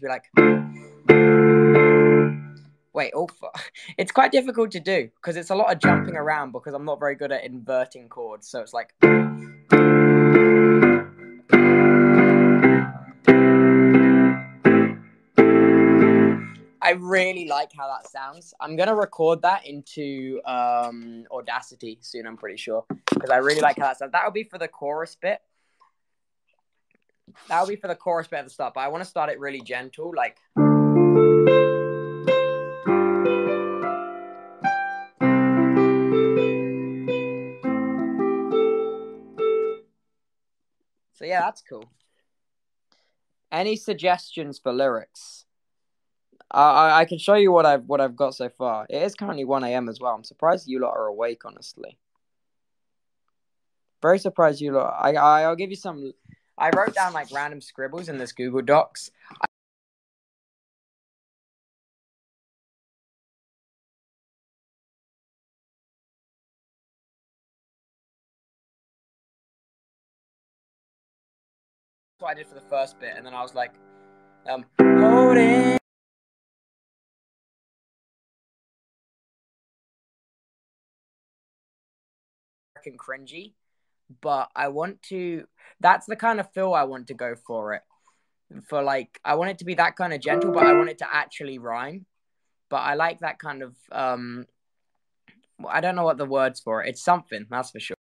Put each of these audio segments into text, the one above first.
be like, wait, oh, it's quite difficult to do because it's a lot of jumping around because I'm not very good at inverting chords. So it's like. I really like how that sounds. I'm going to record that into Audacity soon, I'm pretty sure. Because I really like how that sounds. That'll be for the chorus bit. That'll be for the chorus bit at the start. But I want to start it really gentle. Like. So yeah, that's cool. Any suggestions for lyrics? I can show you what I've got so far. It is currently 1 a.m. as well. I'm surprised you lot are awake, honestly. Very surprised you lot. I'll give you some. I wrote down like random scribbles in this Google Docs. What I did for the first bit, and then I was like, holding. Cringy, but I want to. That's the kind of feel I want to go for it. For like, I want it to be that kind of gentle, but I want it to actually rhyme. But I like that kind of. I don't know what the words for it. It's something, that's for sure.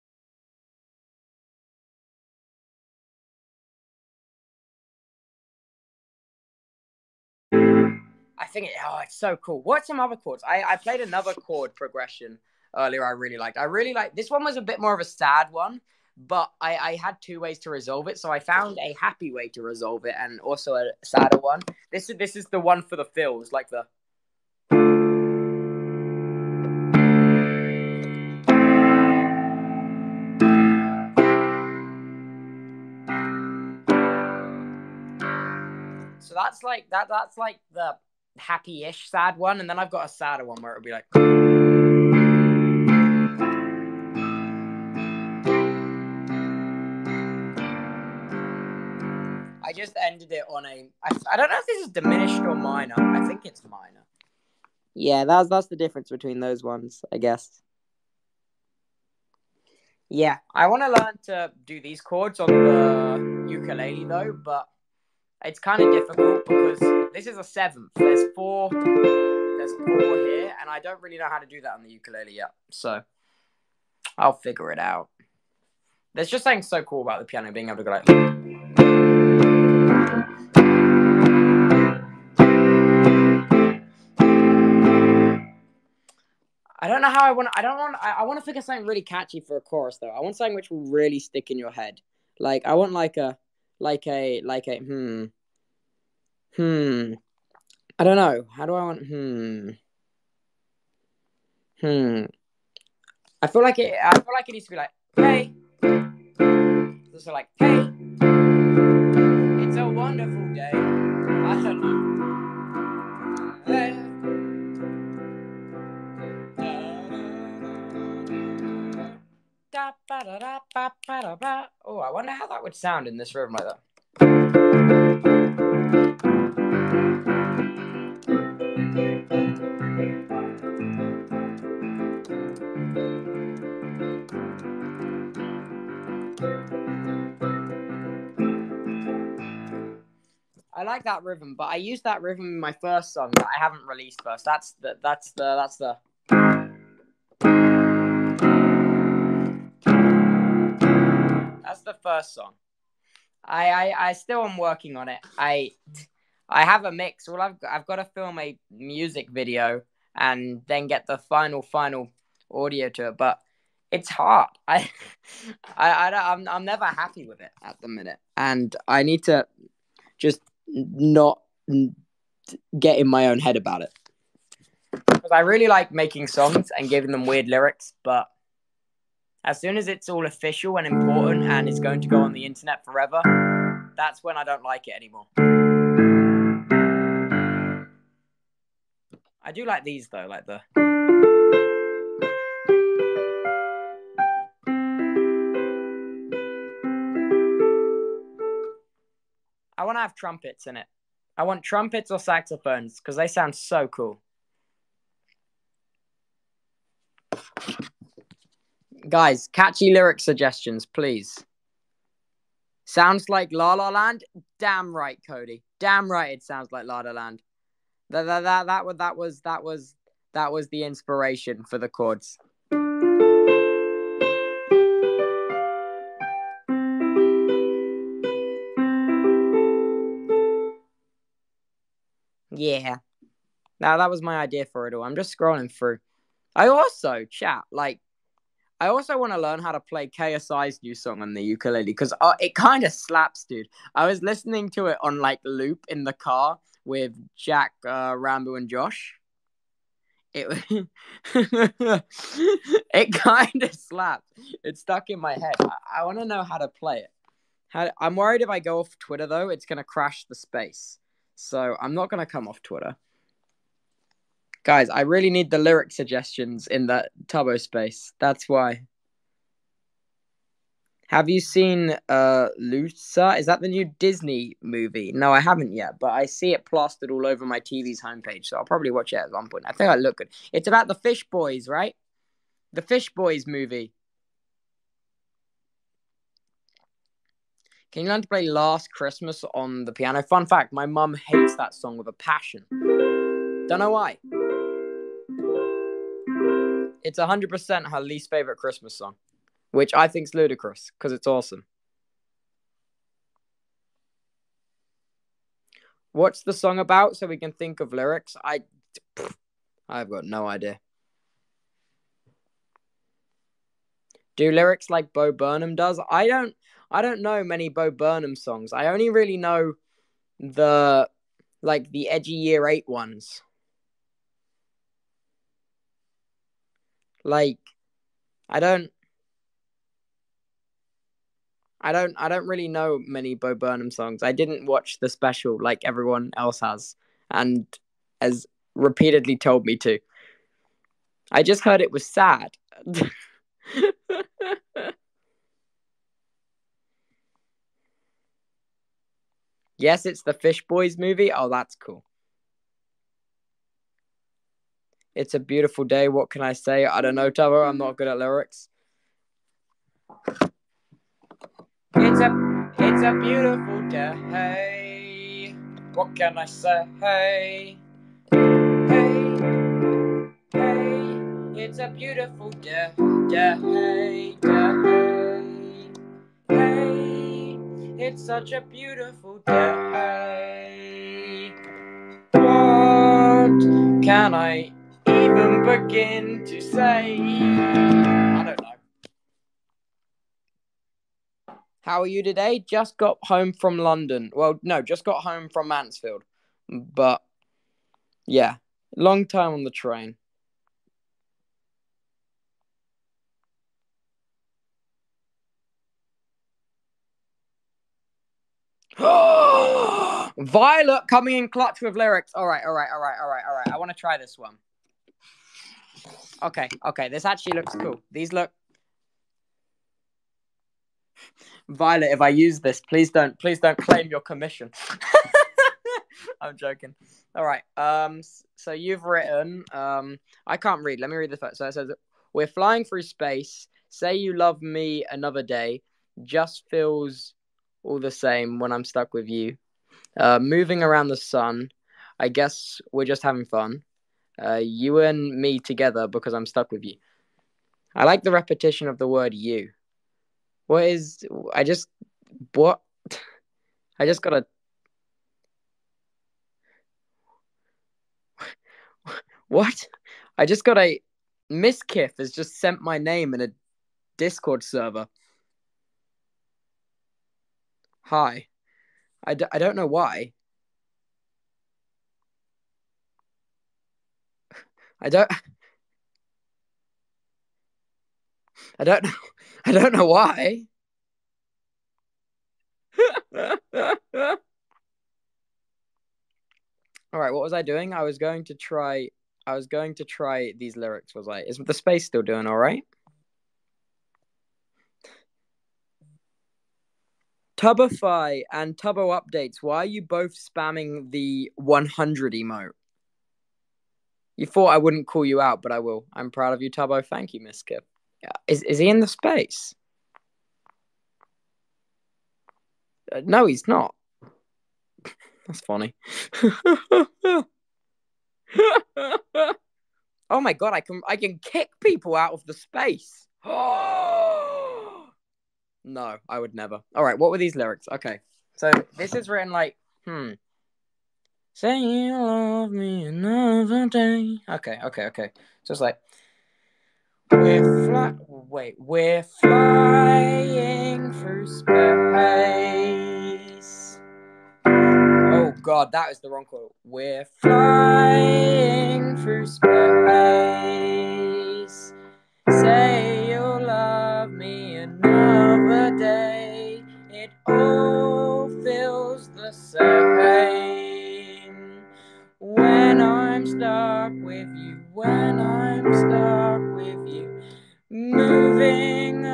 I think it's so cool. What's some other chords? I played another chord progression earlier I really liked. This one was a bit more of a sad one, but I had two ways to resolve it. So I found a happy way to resolve it and also a sadder one. This is the one for the fills, like the. So that's like that's like the happy-ish sad one, and then I've got a sadder one where it'll be like. I just ended it on a. I don't know if this is diminished or minor. I think it's minor. Yeah, that's the difference between those ones, I guess. Yeah, I want to learn to do these chords on the ukulele though, but it's kind of difficult because this is a seventh. There's four here, and I don't really know how to do that on the ukulele yet. So I'll figure it out. There's just something so cool about the piano being able to go like. I don't know how I want. I want to figure something really catchy for a chorus though. I want something which will really stick in your head. Like I want like a I don't know. How do I want I feel like it needs to be like hey. So like hey, it's a wonderful day. I don't know. Hey. Oh, I wonder how that would sound in this rhythm like that. I like that rhythm, but I used that rhythm in my first song that I haven't released first. That's the first song. I still am working on it. I have a mix. Well, I've got to film a music video and then get the final audio to it, but it's hard. I'm never happy with it at the minute, and I need to just not get in my own head about it. Because I really like making songs and giving them weird lyrics, but as soon as it's all official and important and it's going to go on the internet forever, that's when I don't like it anymore. I do like these though, like the. I want to have trumpets in it. I want trumpets or saxophones because they sound so cool. Guys, catchy lyric suggestions, please. Sounds like La La Land? Damn right, Cody. Damn right it sounds like La La Land. That was the inspiration for the chords. Yeah. Now that was my idea for it all. I'm just scrolling through. I also want to learn how to play KSI's new song on the ukulele because it kind of slaps, dude. I was listening to it on like loop in the car with Jack, Rambo, and Josh. It it kind of slapped. It stuck in my head. I want to know how to play it. I'm worried if I go off Twitter though, it's gonna crash the space. So I'm not gonna come off Twitter. Guys, I really need the lyric suggestions in that Tubbo space. That's why. Have you seen Lusa? Is that the new Disney movie? No, I haven't yet, but I see it plastered all over my TV's homepage, so I'll probably watch it at one point. I think I look good. It's about the Fish Boys, right? The Fish Boys movie. Can you learn to play Last Christmas on the piano? Fun fact, my mum hates that song with a passion. Don't know why. It's 100% her least favorite Christmas song, which I think's ludicrous because it's awesome. What's the song about so we can think of lyrics? I've got no idea. Do lyrics like Bo Burnham does? I don't know many Bo Burnham songs. I only really know the edgy Year 8 ones. Like I don't really know many Bo Burnham songs. I didn't watch the special like everyone else has and has repeatedly told me to. I just heard it was sad. Yes, it's the Fish Boys movie. Oh, that's cool. It's a beautiful day. What can I say? I don't know, Tavo. I'm not good at lyrics. It's a beautiful day. What can I say? Hey, it's a beautiful day. Hey, it's such a beautiful day. What can I even begin to say? I don't know. How are you today? Just got home from London. Well, no, just got home from Mansfield. But yeah, long time on the train. Violet coming in clutch with lyrics. All right. I want to try this one. Okay. This actually looks cool. These look. Violet, if I use this, please don't claim your commission. I'm joking. All right. So you've written. I can't read. Let me read the first. So it says, "We're flying through space. Say you love me another day. Just feels all the same when I'm stuck with you. Moving around the sun. I guess we're just having fun. You and me together because I'm stuck with you." I like the repetition of the word "you." What is? I just what? I just gotta. What? I just got a Miss Kiff has just sent my name in a Discord server. Hi. I don't know why. I don't I don't know. I don't know why. All right, what was I doing? I was going to try these lyrics, was I? Is the space still doing all right? Tubify and Tubbo updates. Why are you both spamming the 100 emote? You thought I wouldn't call you out, but I will. I'm proud of you, Tubbo. Thank you, Miss Skip. Is he in the space? No, he's not. That's funny. Oh my god, I can kick people out of the space. No, I would never. All right, what were these lyrics? Okay, so this is written like, say you love me another day. Okay. So it's like, we're flying through space. Oh god, that is the wrong quote. We're flying through space. Say you'll love me another day. It all feels the same. When I'm stuck with you, moving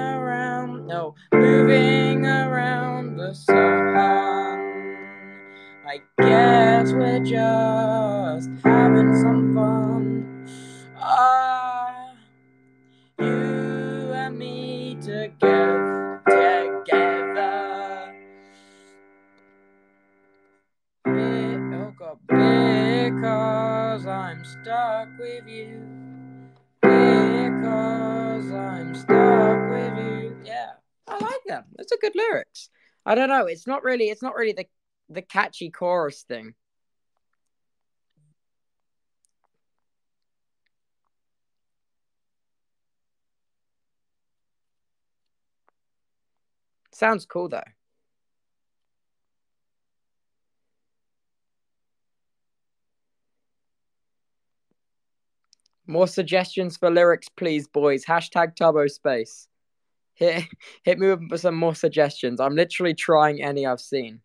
around the sun. I guess we're just having some fun. You and me together. Because I'm stuck with you. Because I'm stuck with you. Yeah, I like them. Those are good lyrics. I don't know. It's not really the catchy chorus thing. Sounds cool though. More suggestions for lyrics, please, boys. Hashtag Tubbo Space. Hit me with some more suggestions. I'm literally trying any I've seen.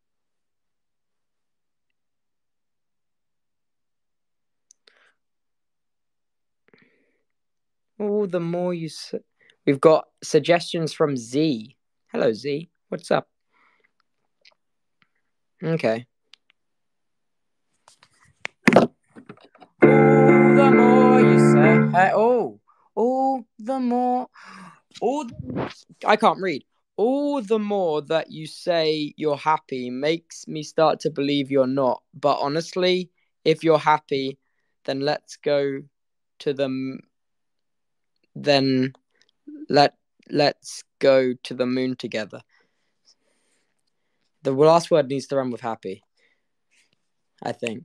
Oh, the more you... We've got suggestions from Z. Hello, Z. What's up? Okay. Oh, the more you say... the more... I can't read. All the more that you say you're happy makes me start to believe you're not. But honestly, if you're happy, then let's go to the... Then let's go to the moon together. The last word needs to run with happy, I think.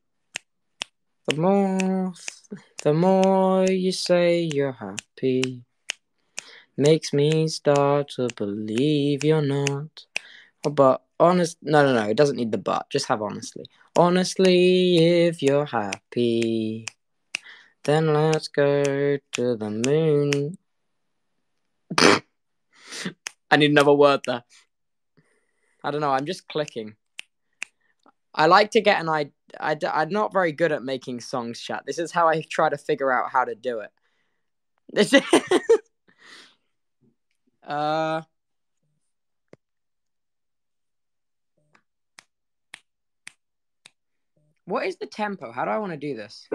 The more you say you're happy makes me start to believe you're not. But no, it doesn't need the but. Just have honestly. Honestly, if you're happy, then let's go to the moon. I need another word there. I don't know. I'm just clicking. I like to get an idea. I'm not very good at making songs, chat. This is how I try to figure out how to do it. This is... What is the tempo? How do I want to do this?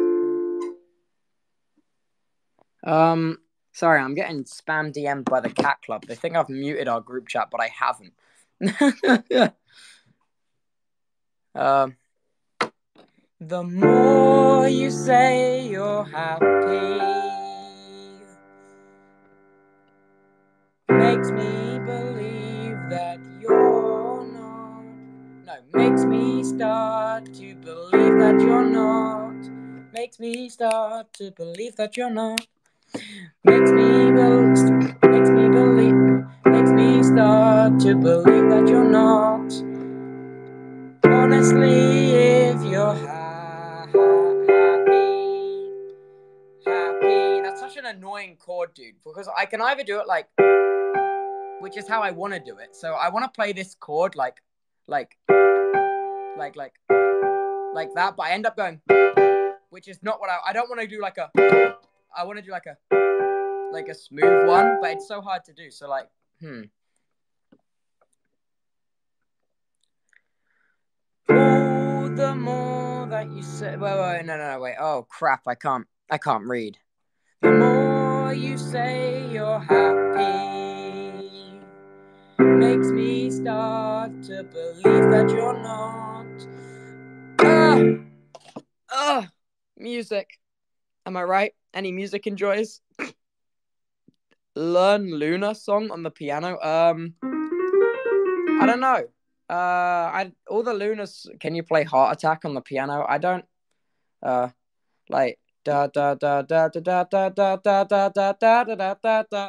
Sorry, I'm getting spam DM'd by the Cat Club. They think I've muted our group chat, but I haven't. The more you say you're happy makes me believe that you're not. No, makes me start to believe that you're not. Makes me start to believe that you're not. Makes me start to believe that you're not. Honestly, if you're happy. That's such an annoying chord, dude, because I can either do it like, which is how I want to do it. So I want to play this chord like that, but I end up going, which is not what I don't want to do like a, I want to do like a smooth one, but it's so hard to do. So like, you say, wait, no, wait. Oh crap! I can't read. The more you say you're happy, makes me start to believe that you're not. Music. Am I right? Any music enjoys? Learn Luna song on the piano. I don't know. All the Lunas. Can you play Heart Attack on the piano? I don't. Like da da da da da da da da da da da da da da da.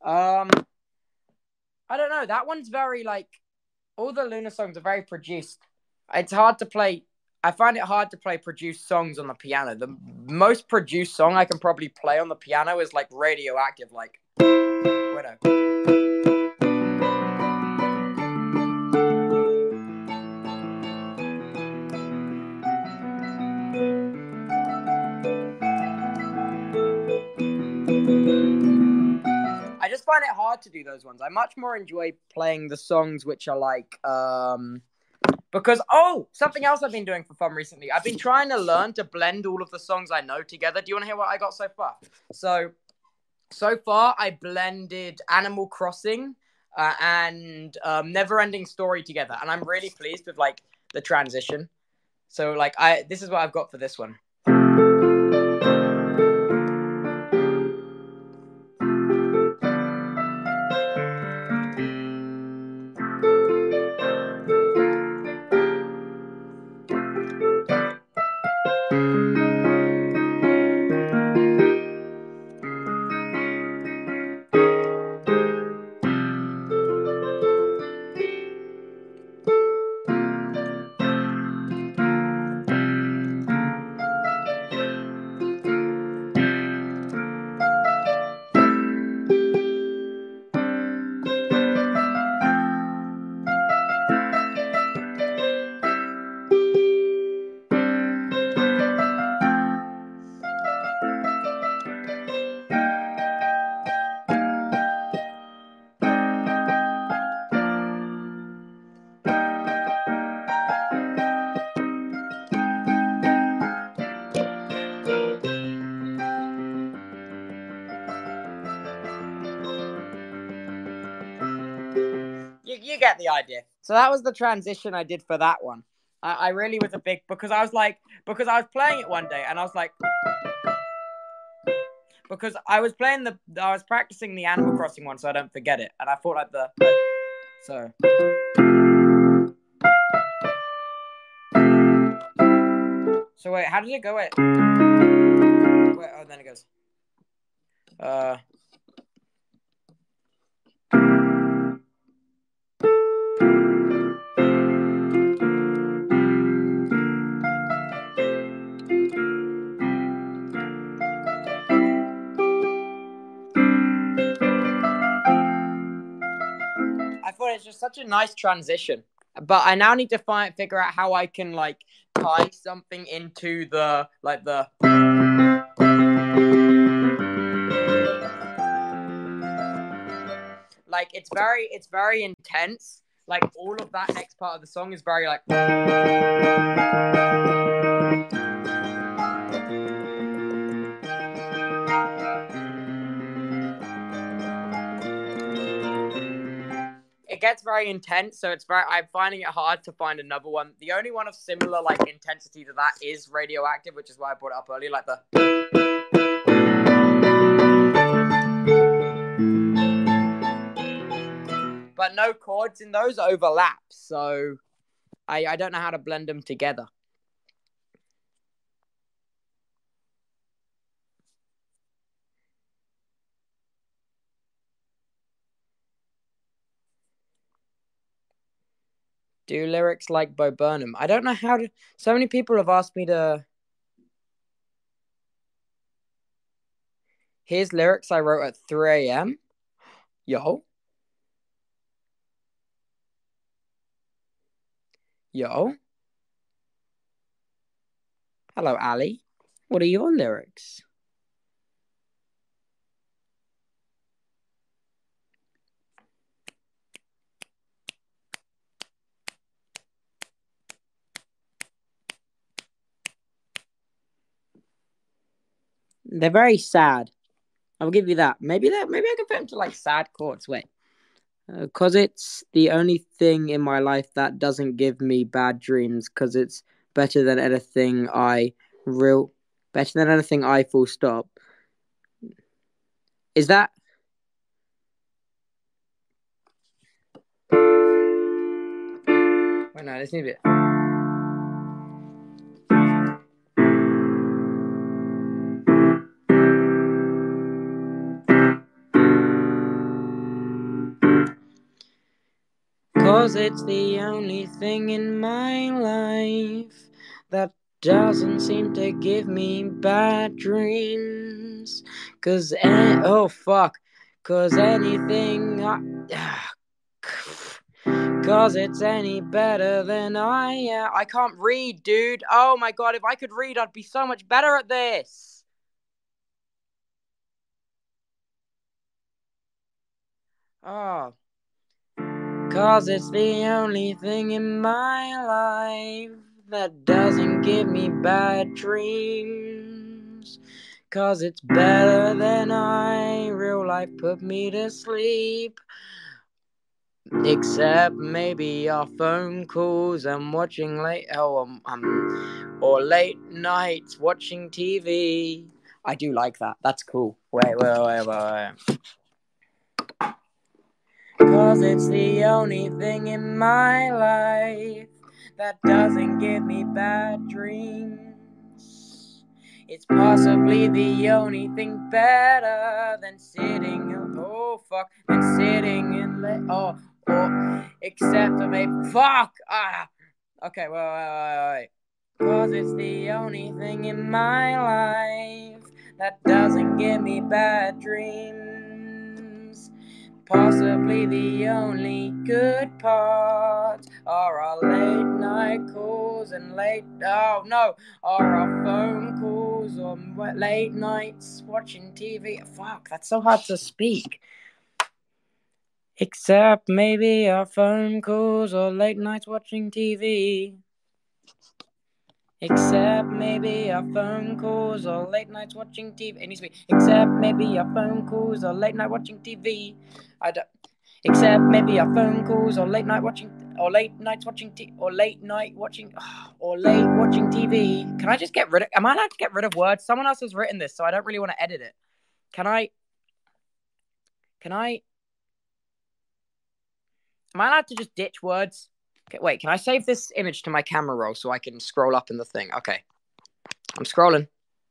I don't know. That one's very like. All the Luna songs are very produced. It's hard to play. I find it hard to play produced songs on the piano. The most produced song I can probably play on the piano is like Radioactive, like Widow. I just find it hard to do those ones. I much more enjoy playing the songs which are like because something else I've been doing for fun recently. I've been trying to learn to blend all of the songs I know together. Do you want to hear what I got so far? So far I blended Animal Crossing and Neverending Story together, and I'm really pleased with like the transition. So like this is what I've got for this one. You get the idea. So that was the transition I did for that one. I really was because I was playing it one day and I was like, because I was practicing the Animal Crossing one so I don't forget it, and I thought like so. So wait, how did it go? Wait, oh, then it goes. I thought it's just such a nice transition, but I now need to figure out how I can like tie something into the like it's very intense. Like all of that next part of the song is very like. It gets very intense, so I'm finding it hard to find another one. The only one of similar like intensity to that is Radioactive, which is why I brought it up earlier, like the. But no chords in those overlap, so I don't know how to blend them together. Do lyrics like Bo Burnham? I don't know how to. So many people have asked me to. Here's lyrics I wrote at 3 a.m. Yo. Yo. Hello, Ali. What are your lyrics? They're very sad. I'll give you that. Maybe I can put them to like sad chords. Wait. Because it's the only thing in my life that doesn't give me bad dreams. Because it's better than anything better than anything I full stop. Is that? Wait, no, this needs a bit. Cause it's the only thing in my life that doesn't seem to give me bad dreams. Cause anything cause it's any better than I am. I can't read, dude. Oh my god, if I could read, I'd be so much better at this. Oh. Cause it's the only thing in my life that doesn't give me bad dreams. Cause it's better than real life put me to sleep. Except maybe our phone calls and watching or late nights watching TV. I do like that. That's cool. Wait. Cause it's the only thing in my life that doesn't give me bad dreams. It's possibly the only thing better than sitting except to maybe okay, wait. Cause it's the only thing in my life that doesn't give me bad dreams. Possibly the only good part are our late night calls and our phone calls or late nights watching TV. Fuck, that's so hard to speak. Except maybe our phone calls or late nights watching TV. Except maybe our phone calls or late nights watching TV. It needs to be except maybe our phone calls or late night watching TV. Except maybe our phone calls or late nights watching TV. Can I just get rid of? Am I allowed to get rid of words? Someone else has written this, so I don't really want to edit it. Am I allowed to just ditch words? Okay, wait, can I save this image to my camera roll so I can scroll up in the thing? Okay. I'm scrolling.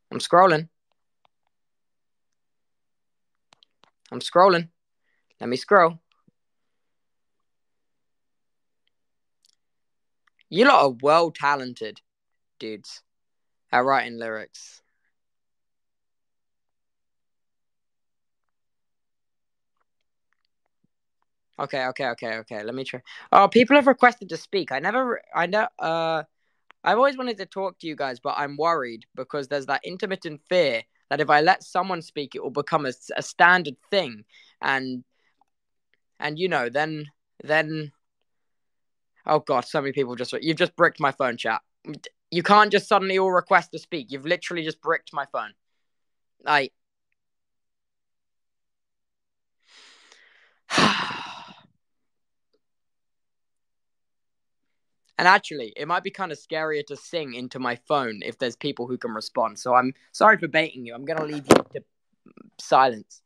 Let me scroll. You lot are well talented dudes at writing lyrics. Okay. Let me try. Oh, people have requested to speak. I've always wanted to talk to you guys, but I'm worried because there's that intermittent fear that if I let someone speak, it will become a standard thing, and then oh god, so many people you've just bricked my phone, chat. You can't just suddenly all request to speak. You've literally just bricked my phone. And actually, it might be kind of scarier to sing into my phone if there's people who can respond. So I'm sorry for baiting you. I'm going to leave you to silence.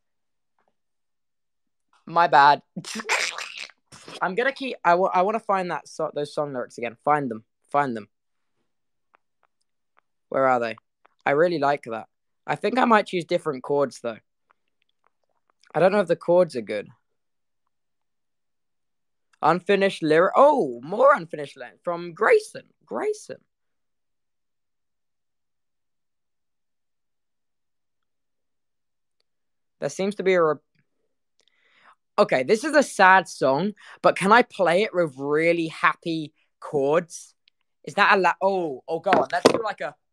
My bad. I'm going to keep... I want to find those song lyrics again. Find them. Where are they? I really like that. I think I might choose different chords, though. I don't know if the chords are good. Unfinished lyric. Oh, more unfinished lyric from Grayson. There seems to be okay, this is a sad song, but can I play it with really happy chords? Is that oh, go on. Let's do like a...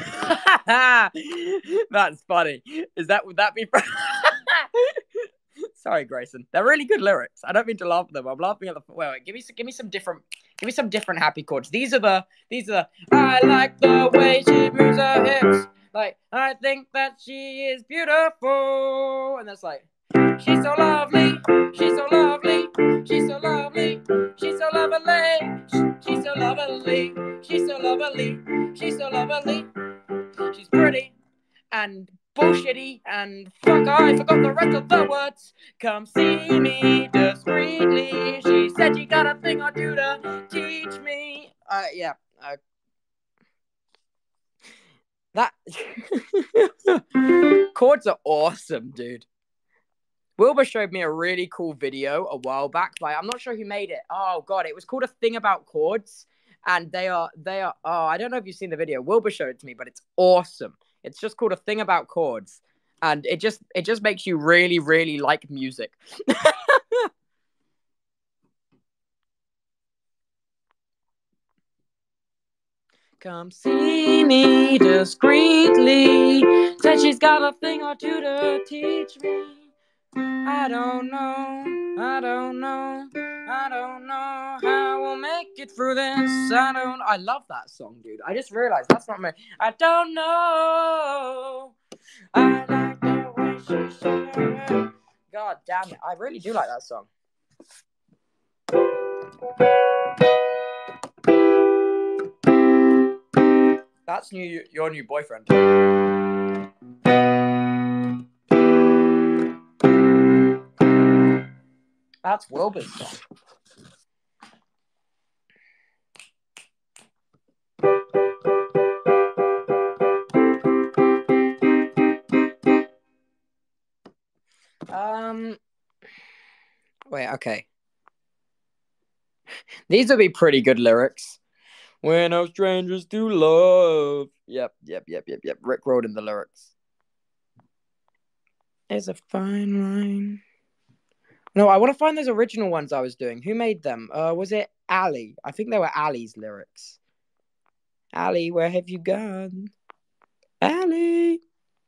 That's funny. Would that be... Sorry, Grayson. They're really good lyrics. I don't mean to laugh at them. I'm laughing at the. Wait. Give me some different happy chords. These are the. I like the way she moves her hips. Like, I think that she is beautiful. And that's like, she's so lovely. She's so lovely. She's so lovely. She's so lovely. She's so lovely. She's so lovely. She's so lovely. She's pretty and bullshitty and fuck, I forgot the rest of the words. Come see me discreetly. She said she got a thing or two to teach me. Yeah. That chords are awesome, dude. Wilbur showed me a really cool video a while back, but I'm not sure who made it. Oh god, it was called A Thing About Chords, and they are. Oh, I don't know if you've seen the video. Wilbur showed it to me, but it's awesome. It's just called A Thing About Chords, and it just makes you really, really like music. Come see me discreetly. Said she's got a thing or two to teach me. I don't know how we'll make it through this. I love that song, dude. I just realized that's not me. I don't know. I like the way she said. God damn it. I really do like that song. That's your new boyfriend. That's Wilbur's song. Wait, okay. These would be pretty good lyrics. We're no strangers to love. Yep. Rick wrote in the lyrics. There's a fine line. No, I want to find those original ones I was doing. Who made them? Was it Ali? I think they were Ali's lyrics. Ali, where have you gone? Ali.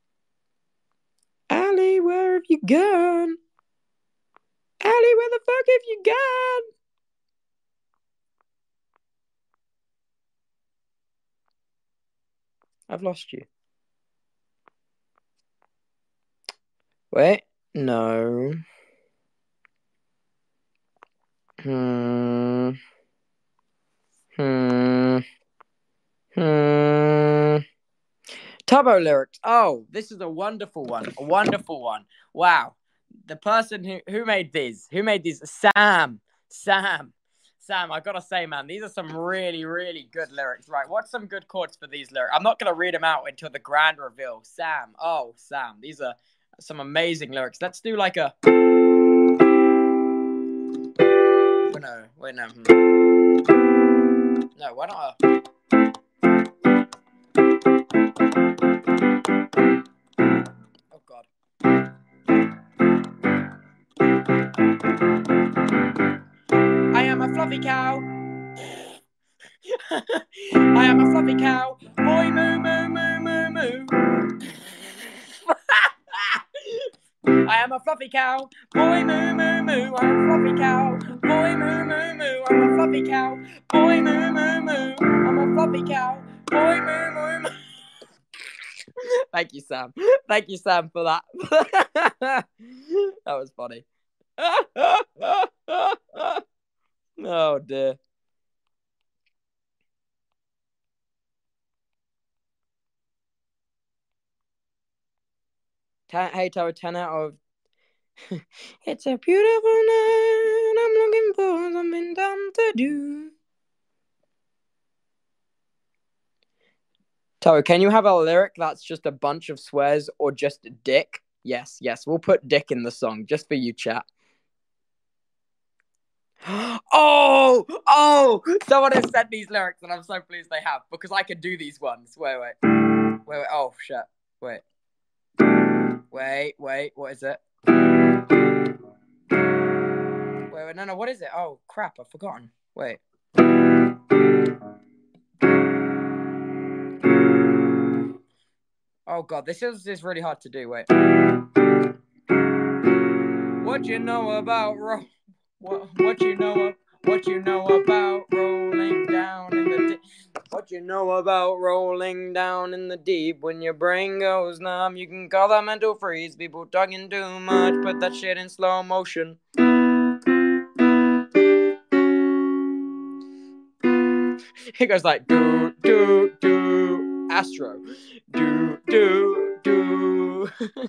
Ali, where have you gone? Ali, where the fuck have you gone? I've lost you. Wait, no. Tubbo lyrics. Oh, this is a wonderful one. A wonderful one. Wow. The person who made these. Who made these? Sam, I gotta say, man, these are some really, really good lyrics. Right, what's some good chords for these lyrics? I'm not gonna read them out until the grand reveal. Sam, these are some amazing lyrics. Let's do like a. Wait, no. No, why not a. Oh God. I am a fluffy cow. I am a fluffy cow. Boy moo moo moo moo moo. I am a fluffy cow. Boy moo moo moo. I'm a fluffy cow. Boy moo moo moo. I'm a fluffy cow. Boy moo moo moo. I'm a fluffy cow. Boy moo moo moo. Thank you, Sam. Thank you, Sam, for that. That was funny. Oh dear. Hey, Tower, 10 out of. It's a beautiful night. I'm looking for something dumb to do. Tower, can you have a lyric that's just a bunch of swears or just dick? Yes. We'll put dick in the song just for you, chat. Oh! Someone has sent these lyrics, and I'm so pleased they have because I can do these ones. Wait. Oh shit. Wait. What is it? Wait, no, what is it? Oh crap, I've forgotten. Wait. Oh god, this is really hard to do. Wait. What you know about what you know about rolling down in the deep? What you know about rolling down in the deep? When your brain goes numb, you can call that mental freeze. People talking too much, put that shit in slow motion. It goes like do do do Astro do do do.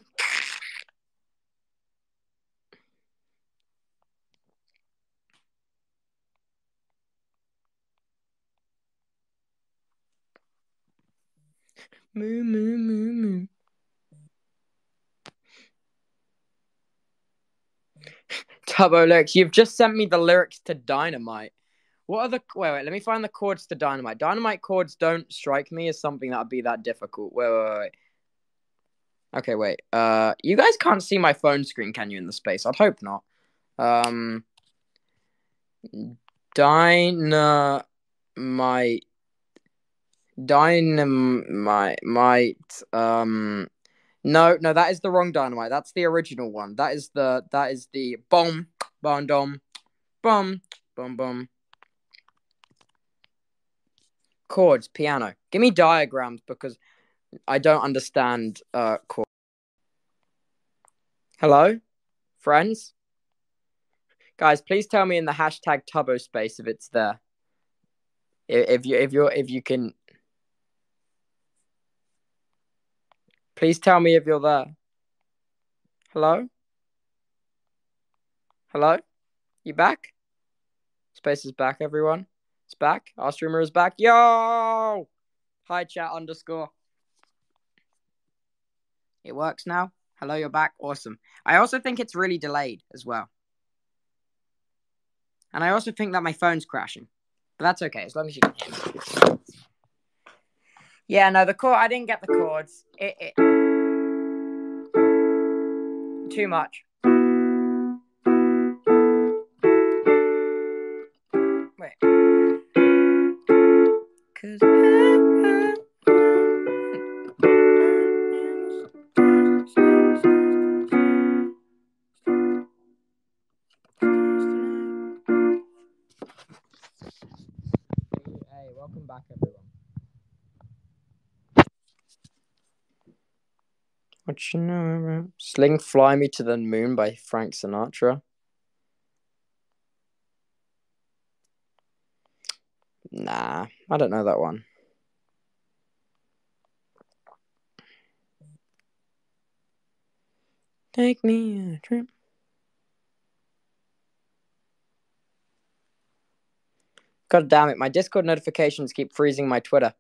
Moo moo moo moo. Tubbo, look, you've just sent me the lyrics to Dynamite. What are the wait? Let me find the chords to Dynamite. Dynamite chords don't strike me as something that'd be that difficult. Wait. Okay, wait. You guys can't see my phone screen, can you? In the space, I'd hope not. Dynamite. No, that is the wrong Dynamite. That's the original one. That is the bomb, bomb, dom, bum, bum, bum. Chords, piano. Give me diagrams because I don't understand chords. Hello, friends, guys. Please tell me in the hashtag Tubbo space if it's there. If you can. Please tell me if you're there. Hello? Hello? You back? Space is back, everyone. It's back. Our streamer is back. Yo! Hi, chat _ It works now. Hello, you're back. Awesome. I also think it's really delayed as well. And I also think that my phone's crashing. But that's okay, as long as you can hear me. Yeah, no, I didn't get the chords. Too much. Wait. Hey, welcome back, everyone. What you know about Sling Fly Me to the Moon by Frank Sinatra? Nah, I don't know that one. Take me a trip. God damn it, my Discord notifications keep freezing my Twitter.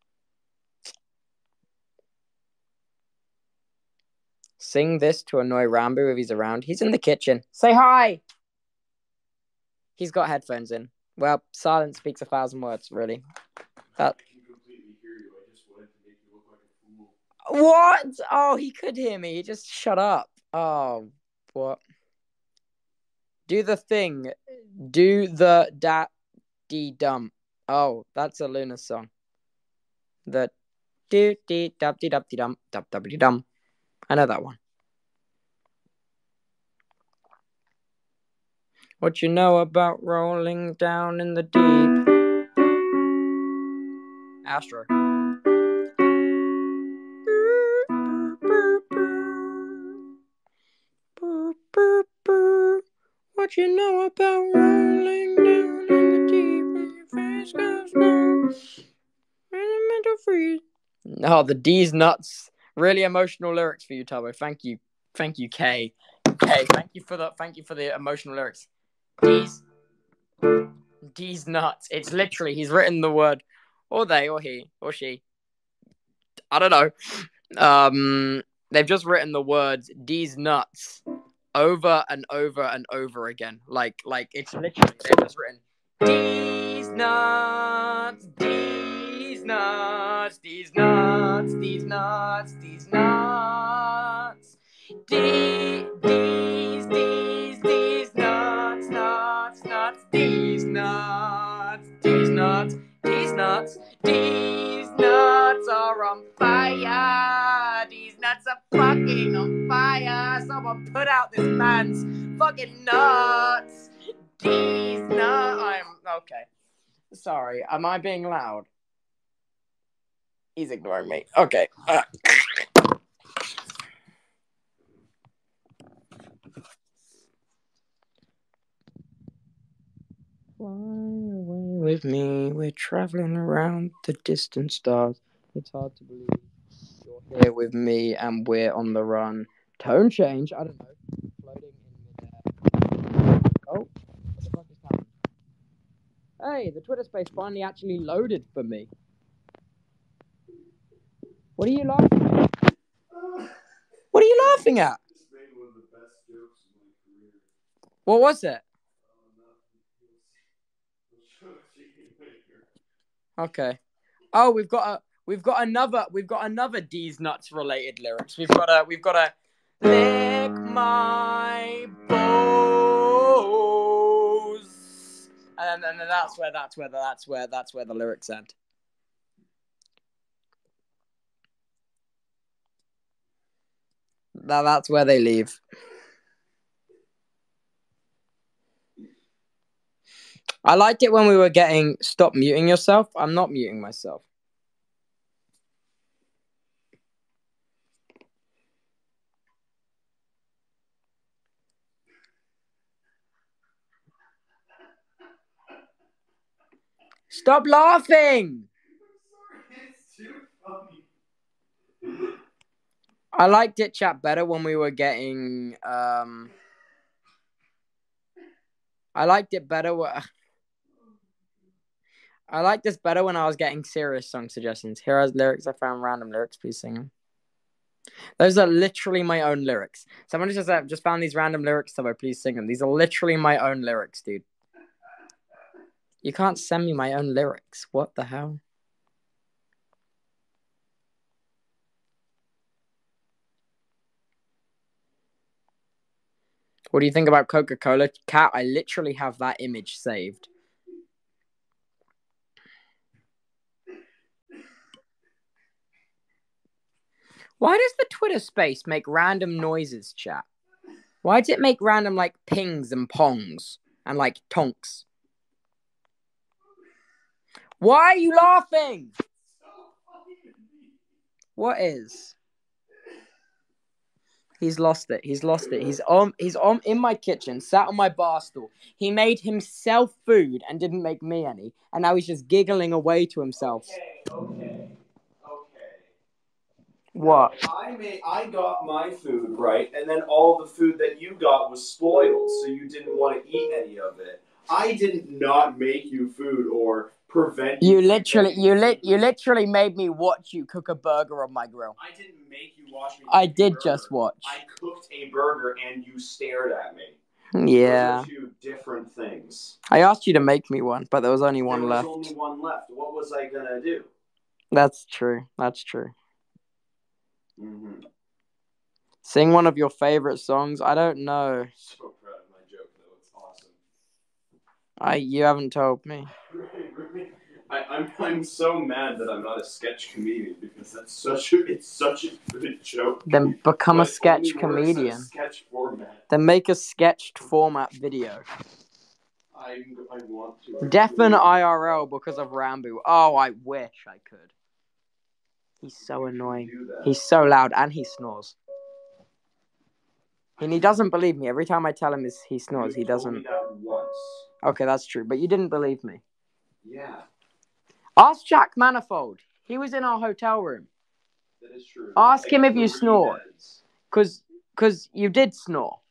Sing this to annoy Rambo if he's around. He's in the kitchen. Say hi! He's got headphones in. Well, silence speaks 1,000 words, really. That... I can completely hear you. I just wanted to make you look like a fool. What? Oh, he could hear me. He just shut up. Oh, what? Do the thing. Do the da-dee-dum. Oh, that's a Luna song. The do-dee-dub-dee-dub-dee-dum, dub-dub-dee-dum. I know that one. What you know about rolling down in the deep? Astro. What you know about rolling down in the deep when your face goes numb and the mental freeze? Oh, the D's nuts. Really emotional lyrics for you, Tubbo. Thank you, Kay. Thank you for the emotional lyrics. D's nuts. It's literally he's written the word, or they, or he, or she. I don't know. They've just written the words D's nuts over and over and over again. Like it's literally they've just written D's nuts, D's nuts, D's nuts, D's nuts, D's nuts, D's nuts, nuts, D's nuts, D's nuts, D's nuts, D's nuts are on fire. These nuts are fucking on fire. Someone put out this man's fucking nuts. These nuts. I'm okay. Sorry, am I being loud? He's ignoring me. Okay. Fly away with me, we're traveling around the distant stars. It's hard to believe you're here with me and we're on the run. Tone change, I don't know. Floating in midair. Oh, what the fuck is happening? Hey, the Twitter space finally actually loaded for me. What are you laughing at? What are you laughing at? Just made one of the best jokes in my career. What was it? Okay. Oh, we've got another D's nuts related lyrics. We've got a lick my balls, and then that's where the lyrics end. That's where they leave. I liked it when we were getting stop muting yourself. I'm not muting myself. Stop laughing! It's too funny. I liked it, chat, better when we were getting. I liked it better. I liked this better when I was getting serious song suggestions. Here are lyrics I found, random lyrics. Please sing them. Those are literally my own lyrics. Someone just found these random lyrics, so please sing them. These are literally my own lyrics, dude. You can't send me my own lyrics. What the hell? What do you think about Coca-Cola? Cat, I literally have that image saved. Why does the Twitter space make random noises, chat? Why does it make random, like, pings and pongs and, like, tonks? Why are you laughing? What is? He's lost it. He's in my kitchen, sat on my bar stool. He made himself food and didn't make me any. And now he's just giggling away to himself. Okay. What? I got my food, right? And then all the food that you got was spoiled, so you didn't want to eat any of it. I did not make you food or prevent you. You literally made me watch you cook a burger on my grill. I didn't make you watch me. I did just watch. I cooked a burger and you stared at me. Yeah. Those are two different things. I asked you to make me one, but there was only one left. There was only one left. What was I gonna do? That's true. Mm-hmm. Sing one of your favorite songs. I don't know. So proud of my joke, though. It's awesome. You haven't told me. I'm so mad that I'm not a sketch comedian because it's such a good joke. Then become a sketch comedian. Sketch format. Then make a sketched format video. I want to. Deafen IRL because of Rambo. Oh, I wish I could. He's so annoying. He's so loud and he snores. And he doesn't believe me. Every time I tell him he snores, he doesn't. You told me that once. Okay, that's true. But you didn't believe me. Yeah. Ask Jack Manifold. He was in our hotel room. That is true. Ask him if you snore. Because you did snore.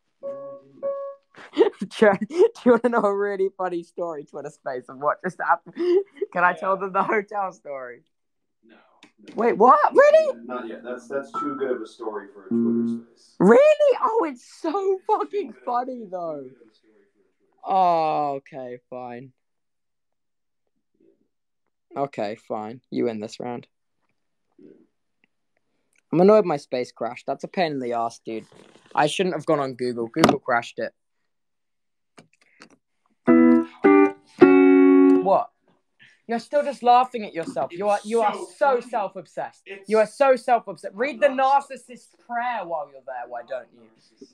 Do you want to know a really funny story, Twitter space, of what just happened? Can I tell them the hotel story? No. Wait, what? Really? Not yet. That's too good of a story for a Twitter space. Really? Oh, it's so fucking funny, though. Oh, okay, fine. Okay, fine. You win this round. I'm annoyed my space crashed. That's a pain in the ass, dude. I shouldn't have gone on Google. Google crashed it. What? You're still just laughing at yourself. You are so self-obsessed. You are so self-obsessed. Read the narcissist prayer while you're there. Why don't you?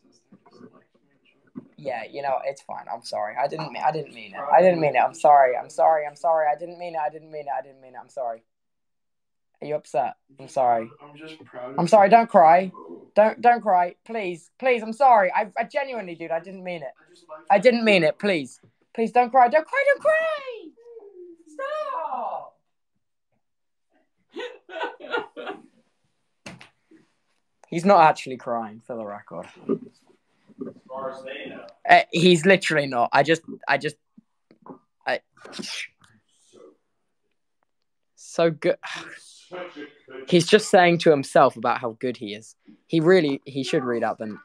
Yeah, you know, it's fine. I'm sorry. I didn't mean it. I didn't mean it. I'm sorry. I didn't mean it. I'm sorry. Are you upset? I'm sorry. I'm just proud. I'm sorry. Don't cry. Don't cry. Please. I'm sorry. I genuinely, dude. I didn't mean it. I didn't mean it. Please don't cry. Don't cry. Stop. He's not actually crying, for the record. As far as they know. He's literally not. So good. He's just saying to himself about how good he is. He should read out the...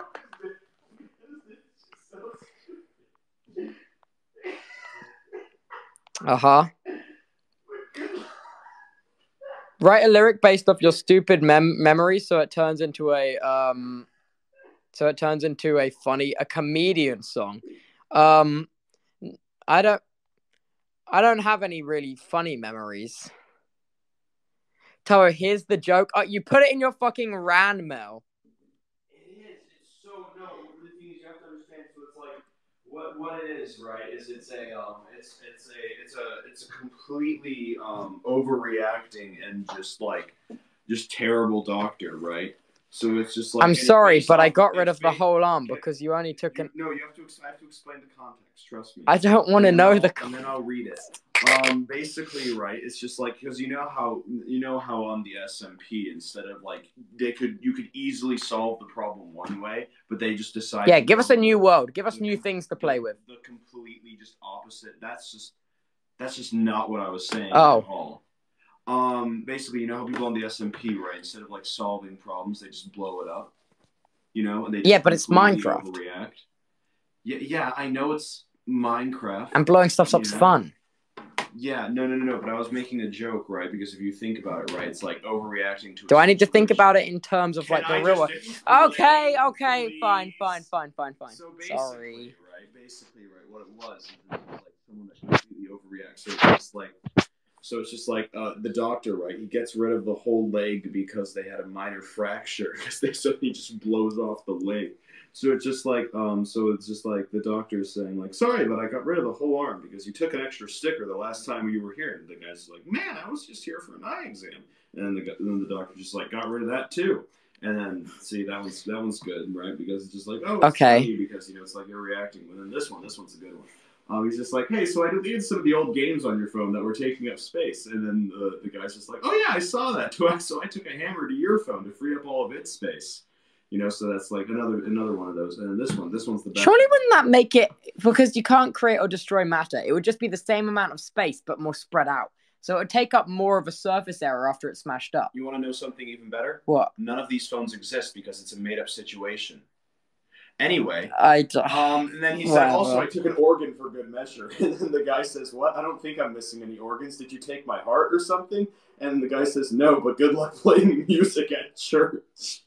Write a lyric based off your stupid memory so it turns into a a comedian song. I don't have any really funny memories. Taro, here's the joke. You put it in your fucking RAN mail. It is. It's so no. The thing is, you have to understand. So it's like what it is, right? Is it's a completely overreacting and just terrible doctor, right? So it's just like... I'm sorry, but I got rid of the whole arm because you only took an... No, I have to explain the context. Trust me. I don't want to know the... And then I'll read it. Basically, right, it's just like, because you know how on the SMP, instead of like, you could easily solve the problem one way, but they just decide... Yeah, give us a new world. Give us new things to play with. The completely just opposite. That's just not what I was saying at all. Basically, you know how people on the SMP, right, instead of like solving problems, they just blow it up, you know, and they just but it's Minecraft. Overreact. Yeah, I know it's Minecraft. And blowing stuff up's fun. Yeah, no. But I was making a joke, right? Because if you think about it, right, it's like overreacting to... Do I need to think about it in terms of like the real world? Okay, fine. So Sorry. Basically, what it was is like someone that completely overreacts. So it's just like the doctor, right? He gets rid of the whole leg because they had a minor fracture. So he just blows off the leg. So it's just like the doctor is saying like, sorry, but I got rid of the whole arm because you took an extra sticker the last time you were here. And the guy's like, man, I was just here for an eye exam. And then the doctor just like got rid of that too. And then see that one's good, right? Because it's just like, oh, it's funny because it's like you're reacting. But then this one's a good one. He's just like, hey, so I deleted some of the old games on your phone that were taking up space. And then the guy's just like, oh yeah, I saw that too. So I took a hammer to your phone to free up all of its space. So that's like another one of those. And then this one's the best. Surely wouldn't that make it, because you can't create or destroy matter, it would just be the same amount of space but more spread out. So it would take up more of a surface area after it's smashed up. You want to know something even better? What? None of these phones exist because it's a made-up situation. Anyway, and then he said, also, I took an organ for good measure. And then the guy says, what? I don't think I'm missing any organs. Did you take my heart or something? And the guy says, no, but good luck playing music at church.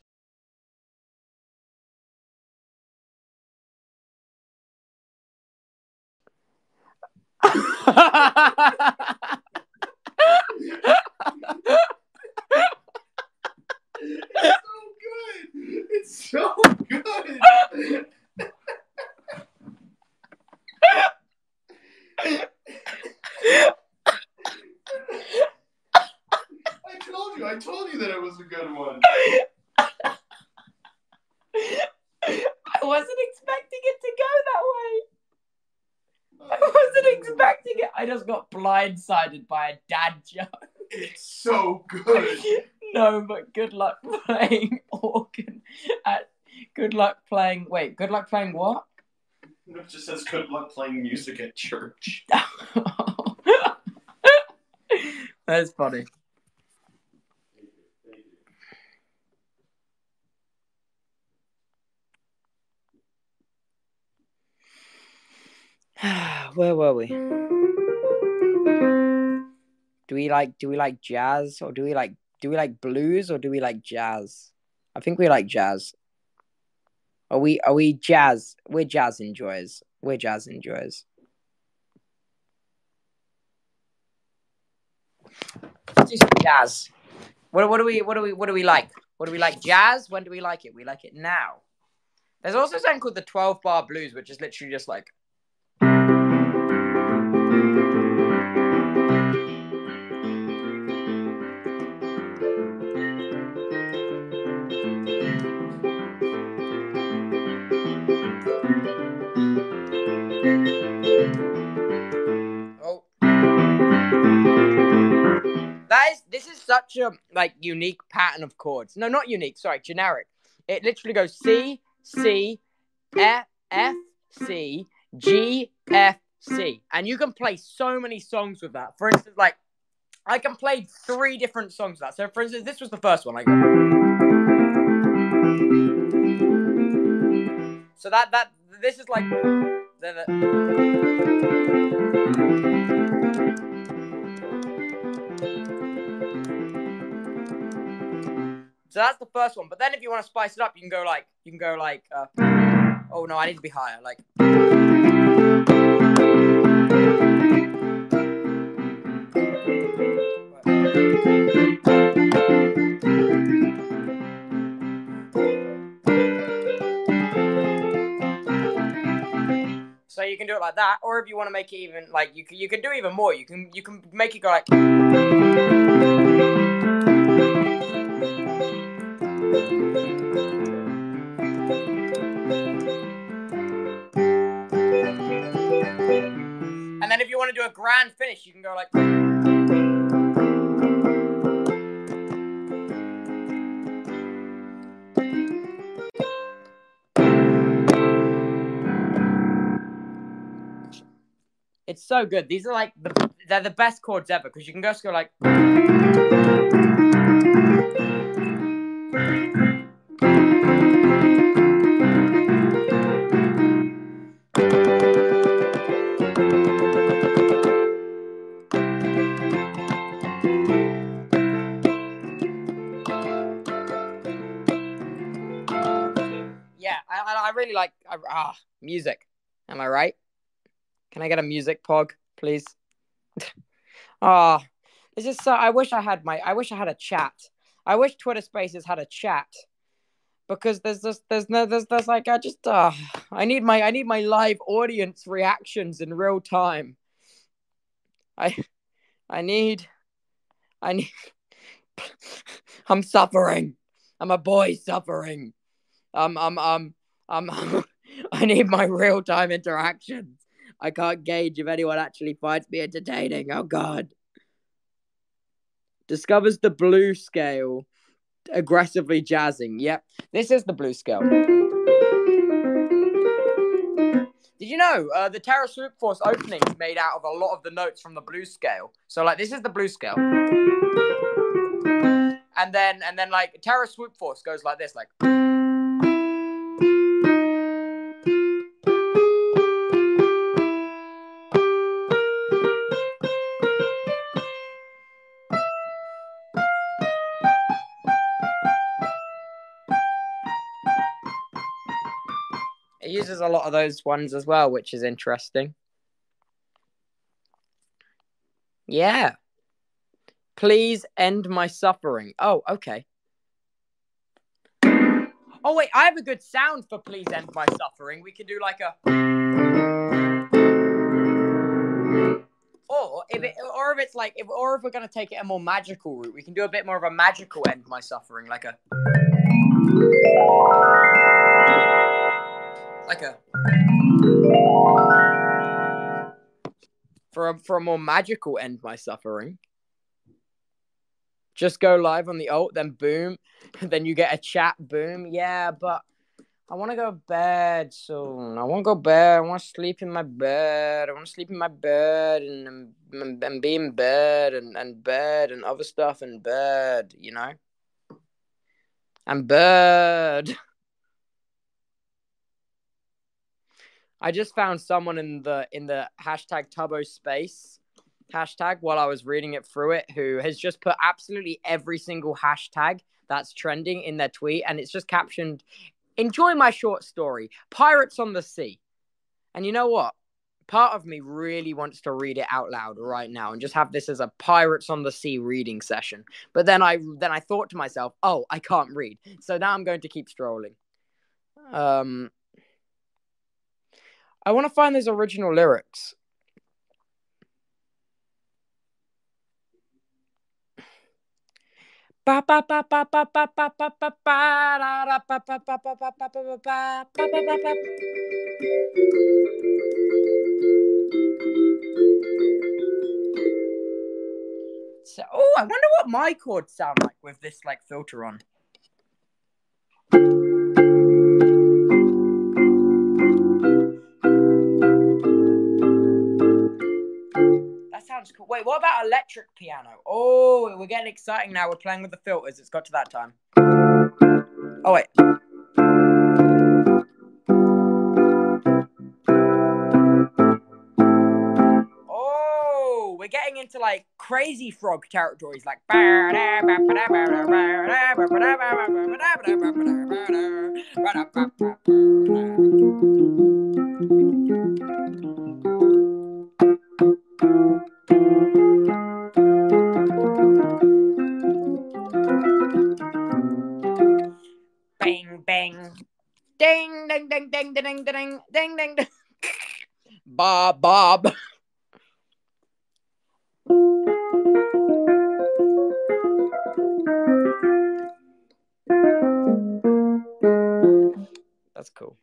It's so good. I told you that it was a good one. I wasn't expecting it to go that way. I wasn't expecting it. I just got blindsided by a dad joke. It's so good. No, but good luck playing organ good luck playing what? It just says good luck playing music at church. That's funny. Where were we? Do we like jazz, or do we like blues, or do we like jazz? I think we like jazz. Are we jazz? We're jazz enjoyers. Let's do some jazz. What do we like? What do we like? Jazz? When do we like it? We like it now. There's also something called the 12-bar blues, which is literally just like. Oh. This is such a like unique pattern of chords. No, not unique. Sorry, generic. It literally goes C, C, F, F, C, G, F, C, and you can play so many songs with that. For instance, like I can play 3 different songs with that. So, for instance, this was the first one. So this is like So that's the first one. But then if you want to spice it up, you can go like oh no, I need to be higher. Like. So you can do it like that, or if you want to make it even like you can do even more. You can make it go like. And then if you want to do a grand finish, you can go like. It's so good. These are like they're the best chords ever because you can just go like. Yeah, I really like music. Am I right? Can I get a music pog, please? This is so. I wish I had a chat. I wish Twitter Spaces had a chat because there's like I need my live audience reactions in real time. I need. I'm suffering. I'm a boy suffering. I need my real time interactions. I can't gauge if anyone actually finds me entertaining. Oh God. Discovers the blues scale. Aggressively jazzing. Yep. This is the blues scale. Did you know the Terra Swoop Force opening is made out of a lot of the notes from the blues scale? So like this is the blues scale. And then like Terra Swoop Force goes like this, like. It uses a lot of those ones as well, which is interesting. Yeah. Please end my suffering. Oh, okay. Oh, wait, I have a good sound for please end my suffering. We can do like a. Or if we're going to take it a more magical route, we can do a bit more of a magical end my suffering, like a. For a more magical end my suffering. Just go live on the alt, then boom, then you get a chat, boom. Yeah, but I want to go to bed soon. I want to go to bed. I want to sleep in my bed. I want to sleep in my bed and be in bed and bed and other stuff in bed, you know? And bed. I just found someone in the hashtag Tubbo space hashtag while I was reading it through it who has just put absolutely every single hashtag that's trending in their tweet, and it's just captioned, "Enjoy my short story, Pirates on the Sea." And you know what? part of me really wants to read it out loud right now and just have this as a Pirates on the Sea reading session. But then I thought to myself, oh, I can't read. So now I'm going to keep strolling. I want to find those original lyrics. So, oh, I wonder what my chords sound like with this like filter on. That sounds cool. Wait, what about electric piano? Oh, we're getting exciting now. We're playing with the filters. It's got to that time. Oh, wait. Oh, we're getting into like crazy frog territories, like. Bang, bang. Ding, ding, ding, ding, ding, ding, ding, ding, ding, ding. Bob, Bob. That's cool.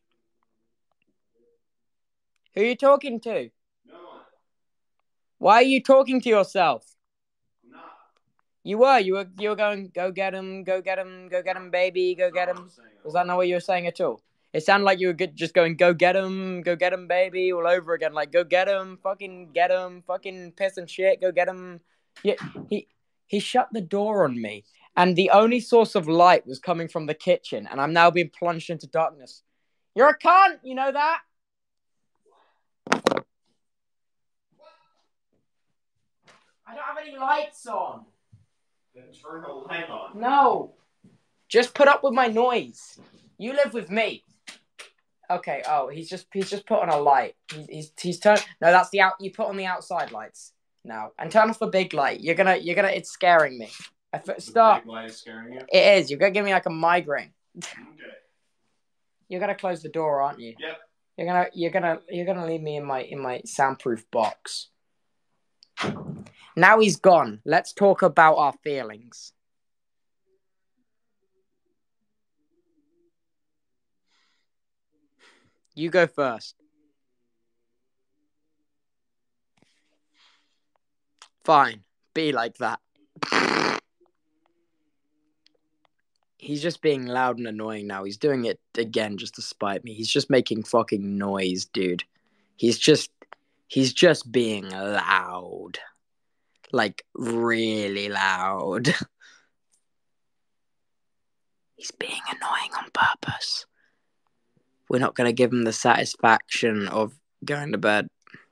Who are you talking to? No one. Why are you talking to yourself? I'm not. You were going, go get him, baby, go get him. Was that not what you were saying at all? It sounded like you were just going, go get him, baby, all over again. Like, go get him, fucking piss and shit, go get him. Yeah, he shut the door on me, and the only source of light was coming from the kitchen, and I'm now being plunged into darkness. You're a cunt, you know that? I don't have any lights on. Then turn a light on. No. Just put up with my noise. You live with me. Okay. Oh, he's just put on a light. He's turned. No, that's the out. You put on the outside lights now, and turn off the big light. You're gonna. It's scaring me. Stop. The big light is scaring you. It is. You're gonna give me like a migraine. Okay. You're gonna close the door, aren't you? Yep. You're gonna leave me in my soundproof box. Now he's gone. Let's talk about our feelings. You go first. Fine. Be like that. He's just being loud and annoying now. He's doing it again just to spite me. He's just making fucking noise, dude. He's just being loud. Like, really loud. He's being annoying on purpose. We're not going to give him the satisfaction of going to bed.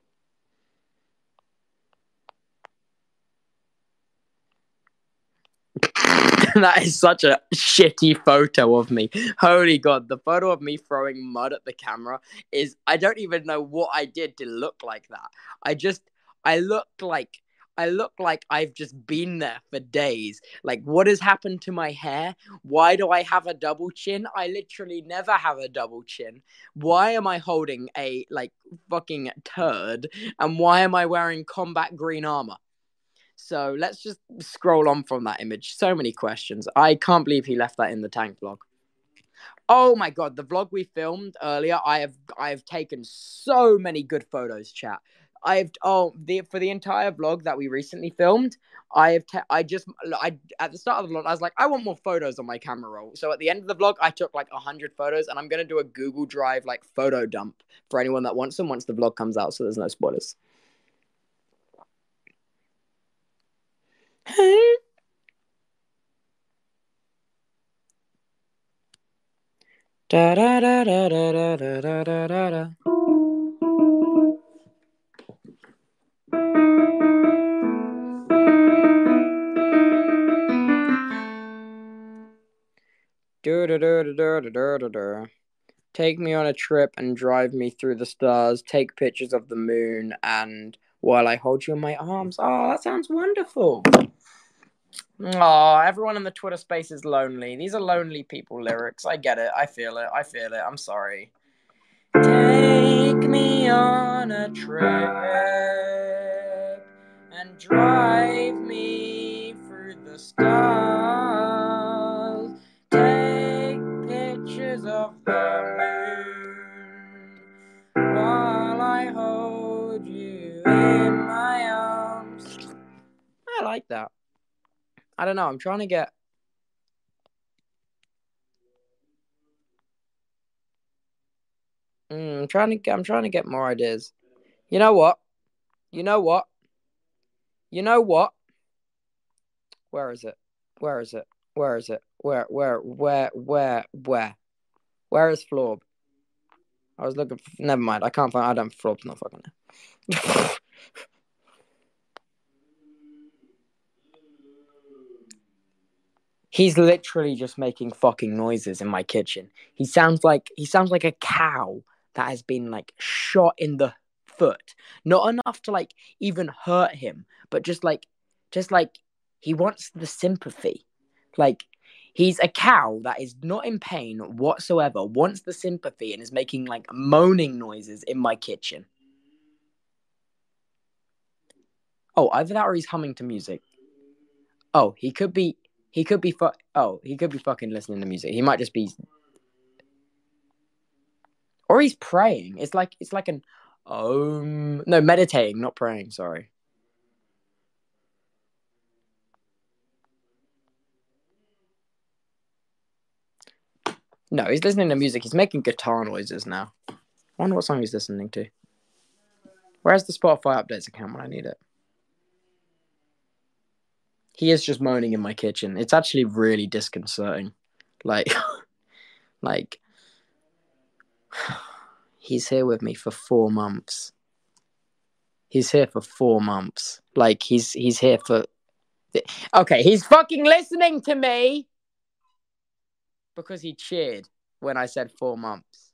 That is such a shitty photo of me. Holy God, the photo of me throwing mud at the camera is, I don't even know what I did to look like that. I look like I've just been there for days. Like, what has happened to my hair? Why do I have a double chin? I literally never have a double chin. Why am I holding a, like, fucking turd? And why am I wearing combat green armor? So let's just scroll on from that image. So many questions. I can't believe he left that in the tank vlog. Oh my God, the vlog we filmed earlier, I have taken so many good photos, chat. For the entire vlog that we recently filmed, at the start of the vlog, I was like, I want more photos on my camera roll. So at the end of the vlog, I took like 100 photos, and I'm gonna do a Google Drive like photo dump for anyone that wants them once the vlog comes out, so there's no spoilers. Da da da da da da da da da da. Take me on a trip and drive me through the stars. Take pictures of the moon and while I hold you in my arms. Oh, that sounds wonderful. Oh, everyone in the Twitter space is lonely. These are lonely people lyrics. I get it. I feel it. I'm sorry. Take me on a trip and drive me through the stars. Take pictures of the moon while I hold you in my arms. I like that. I don't know. I'm trying to get. I'm trying to get more ideas. You know what? You know what? You know what? Where is it? Where is it? Where is it? Where is Florb? I was looking for... Never mind. I can't find... I don't... Florb's not fucking there. He's literally just making fucking noises in my kitchen. He sounds like a cow that has been like shot in the foot. Not enough to like even hurt him, but just like he wants the sympathy. Like he's a cow that is not in pain whatsoever, wants the sympathy and is making like moaning noises in my kitchen. Oh, either that or he's humming to music. Oh, he could be fucking listening to music. He might just be, or he's praying. It's like an no, meditating, not praying. Sorry. No, he's listening to music. He's making guitar noises now. I wonder what song he's listening to. Where's the Spotify updates account when I need it? He is just moaning in my kitchen. It's actually really disconcerting. Like, like, he's here with me for 4 months. He's here for 4 months. Like, he's here for... Okay, he's fucking listening to me! Because he cheered when I said 4 months.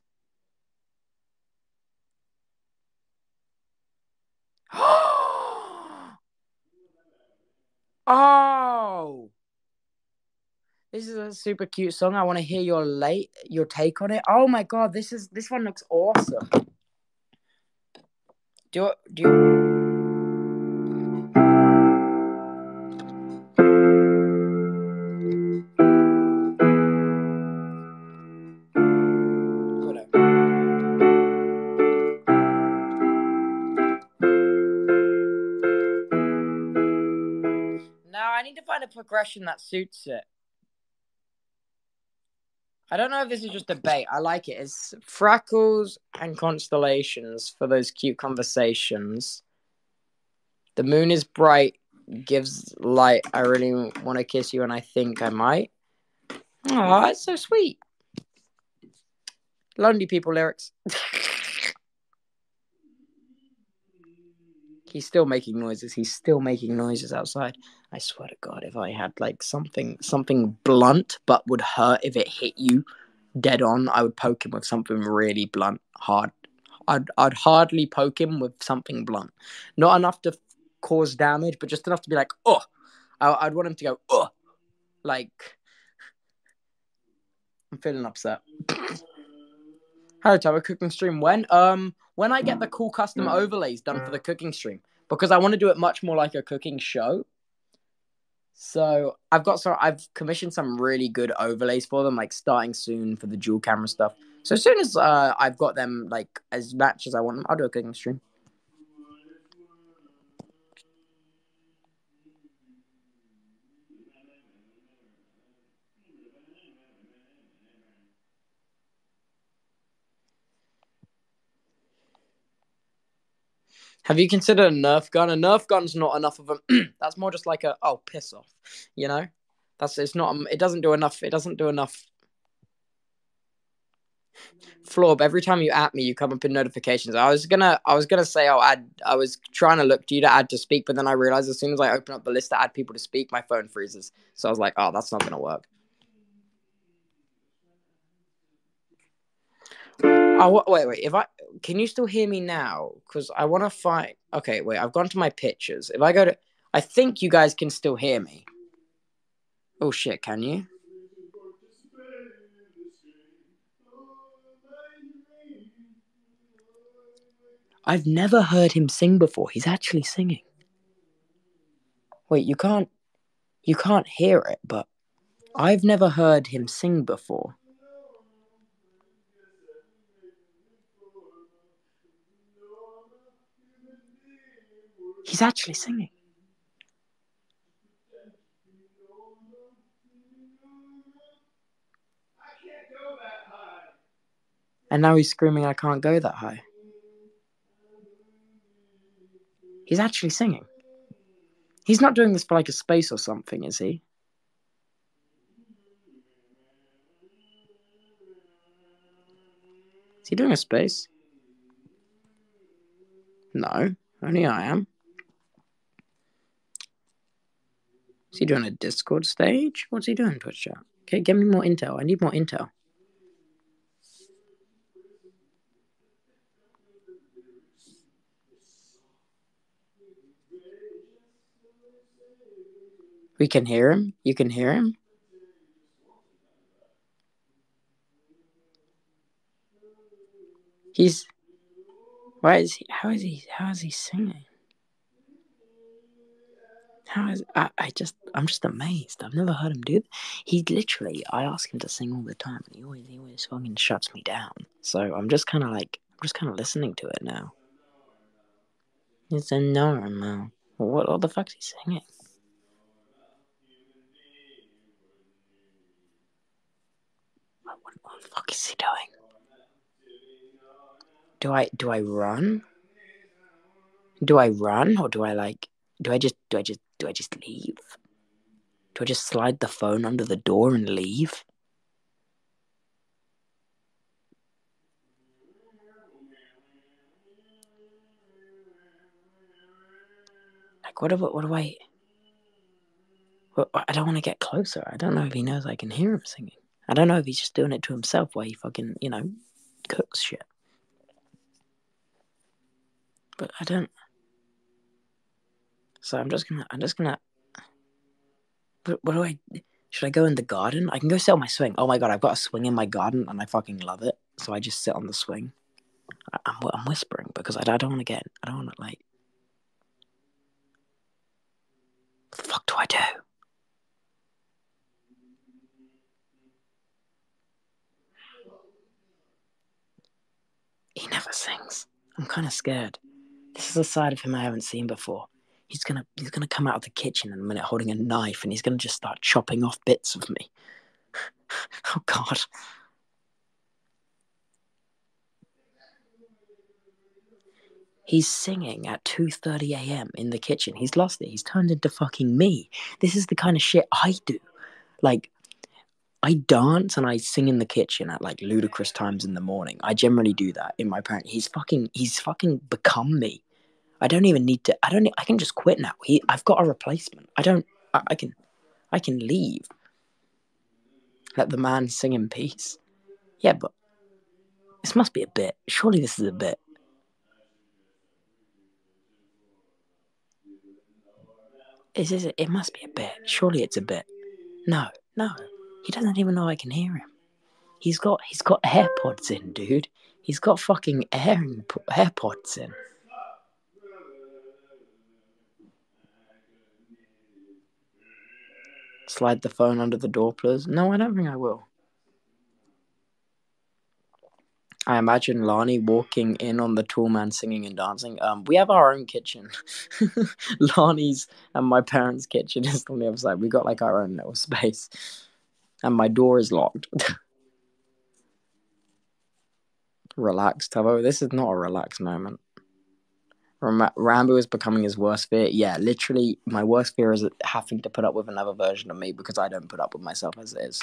Oh! This is a super cute song. I want to hear your take on it. Oh my god, this one looks awesome. Do you... Now I need to find a progression that suits it. I don't know if this is just a bait. I like it. It's freckles and constellations for those cute conversations. The moon is bright, gives light. I really want to kiss you, and I think I might. Oh, that's so sweet. Lonely people lyrics. He's still making noises. He's still making noises outside. I swear to God, if I had like something blunt but would hurt if it hit you dead on, I would poke him with something really blunt, hard. I'd hardly poke him with something blunt. Not enough to cause damage, but just enough to be like, oh. I'd want him to go, oh. Like, I'm feeling upset. Hello, Tower. Cooking stream when? When I get the cool custom overlays done for the cooking stream, because I want to do it much more like a cooking show. So I've commissioned some really good overlays for them, like starting soon for the dual camera stuff. So as soon as I've got them like as much as I want them, I'll do a cooking stream. Have you considered a Nerf gun? A Nerf gun's not enough of them. That's more just like piss off, you know? It doesn't do enough. Florb, every time you at me, you come up in notifications. I was gonna say I was trying to look to you to add to speak, but then I realized as soon as I open up the list to add people to speak, my phone freezes. So I was like, oh, that's not gonna work. Oh, wait. Can you still hear me now? Because I want to find. Okay, wait. I've gone to my pictures. If I go to, I think you guys can still hear me. Oh shit! Can you? I've never heard him sing before. He's actually singing. Wait, you can't hear it, but I've never heard him sing before. He's actually singing. And now he's screaming, I can't go that high. He's actually singing. He's not doing this for like a space or something, is he? Is he doing a space? No, only I am. Is he doing a Discord stage? What's he doing, Twitch chat? Okay, give me more intel. I need more intel. We can hear him. You can hear him. He's. Why is he? How is he singing? I'm just amazed. I've never heard him do that. He literally, I ask him to sing all the time, and he always fucking shuts me down. So I'm just kind of listening to it now. It's a normal. What the fuck's he singing? What the fuck is he doing? Do I run? Do I run or do I just leave? Do I just slide the phone under the door and leave? Like what do I? I don't want to get closer. I don't know if he knows I can hear him singing. I don't know if he's just doing it to himself while he fucking cooks shit. But I don't. So I'm just gonna. What do I? Should I go in the garden? I can go sit on my swing. Oh my god, I've got a swing in my garden and I fucking love it. So I just sit on the swing. I'm whispering because I don't want to get. I don't want to like. What the fuck do I do? He never sings. I'm kind of scared. This is a side of him I haven't seen before. He's gonna come out of the kitchen in a minute holding a knife and he's gonna just start chopping off bits of me. Oh god. He's singing at 2:30 a.m. in the kitchen. He's lost it. He's turned into fucking me. This is the kind of shit I do. Like, I dance and I sing in the kitchen at like ludicrous times in the morning. I generally do that in my parent. He's fucking become me. I don't even need to. I can just quit now. I've got a replacement. I can leave. Let the man sing in peace. Yeah, but this must be a bit. Surely this is a bit. It must be a bit. Surely it's a bit. No. He doesn't even know I can hear him. He's got AirPods in, dude. He's got fucking AirPods in. Slide the phone under the door, please. No, I don't think I will. I imagine Lani walking in on the tall man singing and dancing. We have our own kitchen. Lani's and my parents' kitchen is on the other side. We got like our own little space. And my door is locked. Relax, Tubbo. This is not a relaxed moment. Rambo is becoming his worst fear. Yeah, literally, my worst fear is having to put up with another version of me because I don't put up with myself as it is.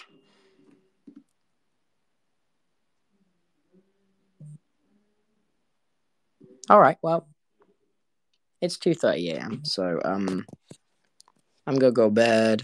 All right, well, it's 2:30 a.m. So I'm gonna go bed.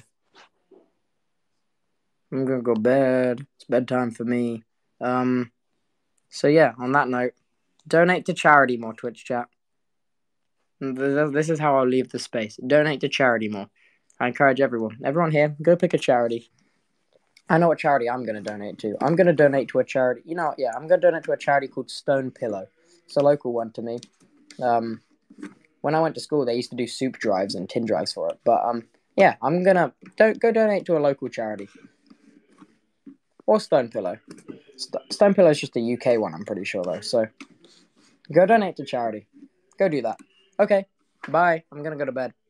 It's bedtime for me. So yeah, on that note, donate to charity more, Twitch chat. This is how I'll leave the space. Donate to charity more. I encourage everyone here, go pick a charity. I know what charity I'm going to donate to. I'm going to donate to a charity. You know, yeah, I'm going to donate to a charity called Stone Pillow. It's a local one to me. When I went to school, they used to do soup drives and tin drives for it. But yeah, I'm gonna go donate to a local charity or Stone Pillow. Stone Pillow is just a UK one, I'm pretty sure though. So go donate to charity. Go do that. Okay, bye. I'm gonna go to bed.